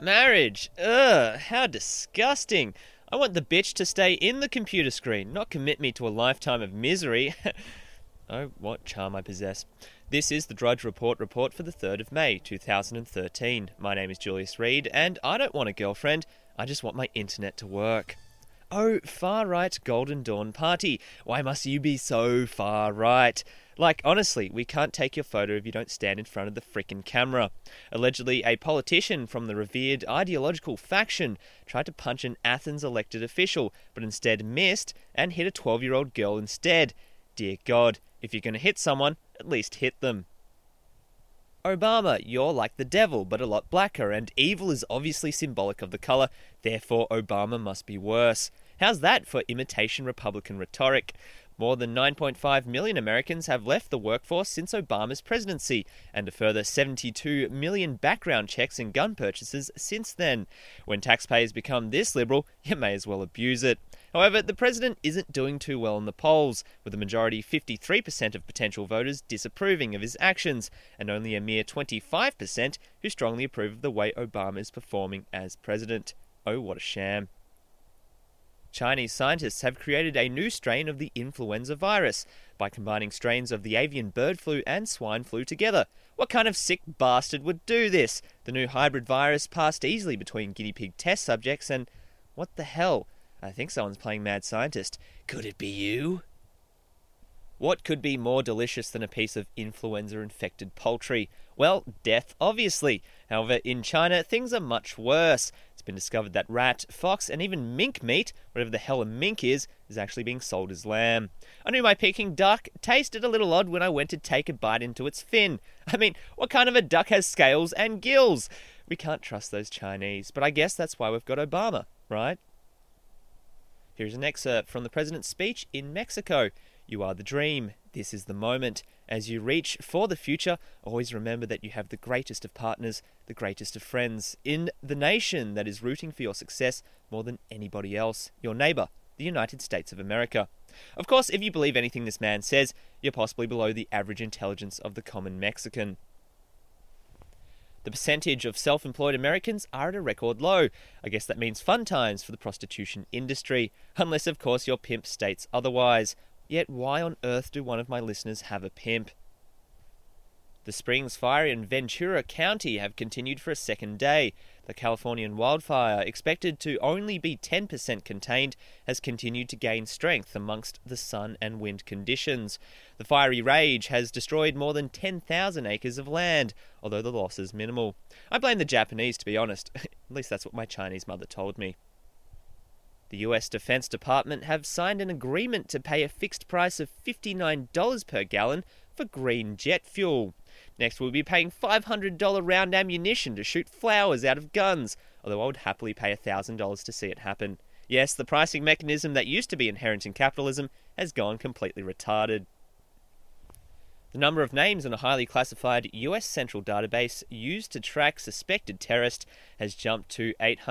Marriage. Ugh, how disgusting. I want the bitch to stay in the computer screen, not commit me to a lifetime of misery. Oh, what charm I possess. This is the Drudge Report for the 3rd of May, 2013. My name is Julius Reed, and I don't want a girlfriend, I just want my internet to work. Oh, far-right Golden Dawn Party. Why must you be so far-right? Like, honestly, we can't take your photo if you don't stand in front of the frickin' camera. Allegedly, a politician from the revered ideological faction tried to punch an Athens elected official, but instead missed and hit a 12-year-old girl instead. Dear God, if you're going to hit someone, at least hit them. Obama, you're like the devil, but a lot blacker, and evil is obviously symbolic of the colour, therefore Obama must be worse. How's that for imitation Republican rhetoric? More than 9.5 million Americans have left the workforce since Obama's presidency, and a further 72 million background checks and gun purchases since then. When taxpayers become this liberal, you may as well abuse it. However, the president isn't doing too well in the polls, with a majority 53% of potential voters disapproving of his actions, and only a mere 25% who strongly approve of the way Obama is performing as president. Oh, what a sham. Chinese scientists have created a new strain of the influenza virus by combining strains of the avian bird flu and swine flu together. What kind of sick bastard would do this? The new hybrid virus passed easily between guinea pig test subjects and... what the hell? I think someone's playing mad scientist. Could it be you? What could be more delicious than a piece of influenza-infected poultry? Well, death, obviously. However, in China, things are much worse. It's been discovered that rat, fox, and even mink meat, whatever the hell a mink is actually being sold as lamb. I knew my Peking duck tasted a little odd when I went to take a bite into its fin. I mean, what kind of a duck has scales and gills? We can't trust those Chinese, but I guess that's why we've got Obama, right? Here's an excerpt from the president's speech in Mexico. You are the dream. This is the moment. As you reach for the future, always remember that you have the greatest of partners, the greatest of friends, in the nation that is rooting for your success more than anybody else, your neighbour, the United States of America. Of course, if you believe anything this man says, you're possibly below the average intelligence of the common Mexican. The percentage of self-employed Americans are at a record low. I guess that means fun times for the prostitution industry, unless of course your pimp states otherwise. Yet why on earth do one of my listeners have a pimp? The Springs fire in Ventura County have continued for a second day. The Californian wildfire, expected to only be 10% contained, has continued to gain strength amongst the sun and wind conditions. The fiery rage has destroyed more than 10,000 acres of land, although the loss is minimal. I blame the Japanese, to be honest. At least that's what my Chinese mother told me. The US Defense Department have signed an agreement to pay a fixed price of $59 per gallon for green jet fuel. Next, we'll be paying $500 round ammunition to shoot flowers out of guns, although I would happily pay $1,000 to see it happen. Yes, the pricing mechanism that used to be inherent in capitalism has gone completely retarded. The number of names in a highly classified US central database used to track suspected terrorists has jumped to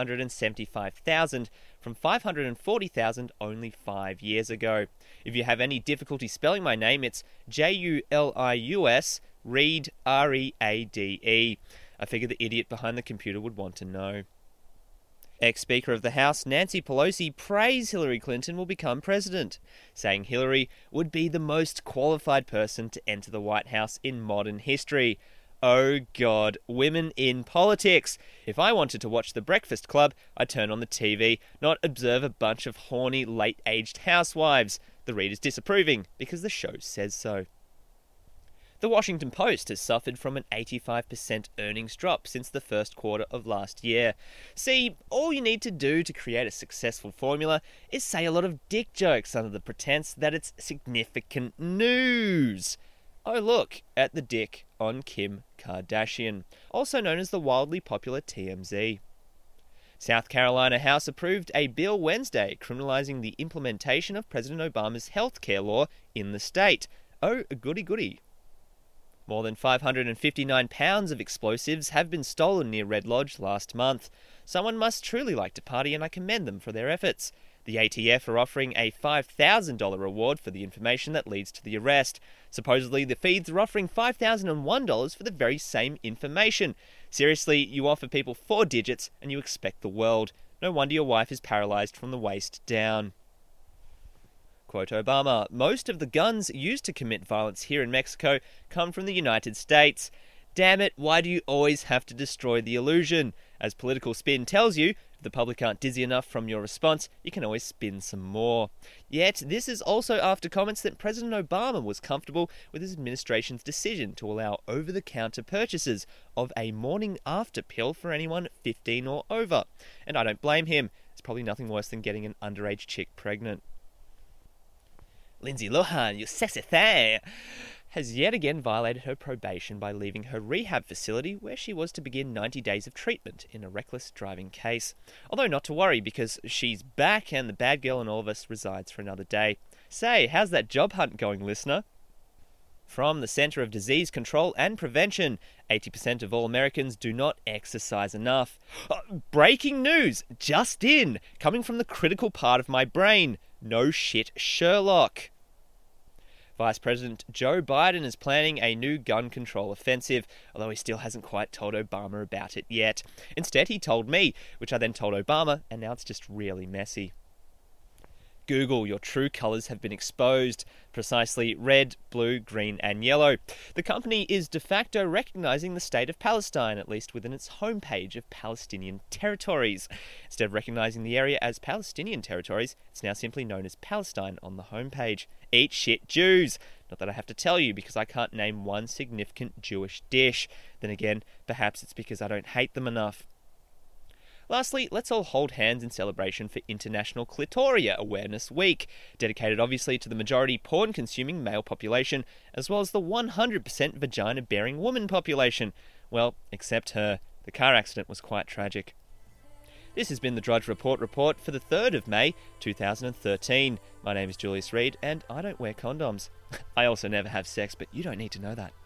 875,000 from 540,000 only 5 years ago. If you have any difficulty spelling my name, it's Julius Reed, Reade. I figure the idiot behind the computer would want to know. Ex-Speaker of the House Nancy Pelosi prays Hillary Clinton will become president, saying Hillary would be the most qualified person to enter the White House in modern history. Oh God, women in politics. If I wanted to watch The Breakfast Club, I'd turn on the TV, not observe a bunch of horny, late-aged housewives. The reader's disapproving, because the show says so. The Washington Post has suffered from an 85% earnings drop since the first quarter of last year. See, all you need to do to create a successful formula is say a lot of dick jokes under the pretense that it's significant news. Oh look, at the dick on Kim Kardashian, also known as the wildly popular TMZ. South Carolina House approved a bill Wednesday criminalizing the implementation of President Obama's health care law in the state. Oh, goody goody. More than 559 pounds of explosives have been stolen near Red Lodge last month. Someone must truly like to party, and I commend them for their efforts. The ATF are offering a $5,000 reward for the information that leads to the arrest. Supposedly, the feds are offering $5,001 for the very same information. Seriously, you offer people 4 digits and you expect the world. No wonder your wife is paralysed from the waist down. Quote Obama, "Most of the guns used to commit violence here in Mexico come from the United States. Damn it, why do you always have to destroy the illusion? As political spin tells you, if the public aren't dizzy enough from your response, you can always spin some more." Yet, this is also after comments that President Obama was comfortable with his administration's decision to allow over-the-counter purchases of a morning after pill for anyone 15 or over. And I don't blame him. It's probably nothing worse than getting an underage chick pregnant. Lindsay Lohan, you sexy thing, has yet again violated her probation by leaving her rehab facility where she was to begin 90 days of treatment in a reckless driving case. Although not to worry, because she's back and the bad girl in all of us resides for another day. Say, how's that job hunt going, listener? From the Centre of Disease Control and Prevention, 80% of all Americans do not exercise enough. Breaking news, just in, coming from the critical part of my brain. No shit, Sherlock. Vice President Joe Biden is planning a new gun control offensive, although he still hasn't quite told Obama about it yet. Instead, he told me, which I then told Obama, and now it's just really messy. Google, your true colours have been exposed. Precisely red, blue, green and yellow. The company is de facto recognising the state of Palestine, at least within its homepage of Palestinian territories. Instead of recognising the area as Palestinian territories, it's now simply known as Palestine on the homepage. Eat shit, Jews! Not that I have to tell you, because I can't name one significant Jewish dish. Then again, perhaps it's because I don't hate them enough. Lastly, let's all hold hands in celebration for International Clitoria Awareness Week, dedicated obviously to the majority porn-consuming male population, as well as the 100% vagina-bearing woman population. Well, except her. The car accident was quite tragic. This has been the Drudge Report for the 3rd of May, 2013. My name is Julius Reed, and I don't wear condoms. I also never have sex, but you don't need to know that.